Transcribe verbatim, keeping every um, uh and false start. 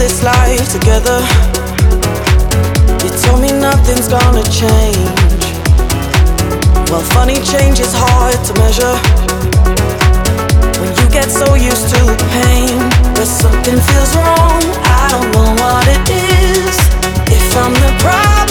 this life together. You told me nothing's gonna change. Well, funny, change is hard to measure when you get so used to pain. But something feels wrong, I don't know what it is. If I'm the prize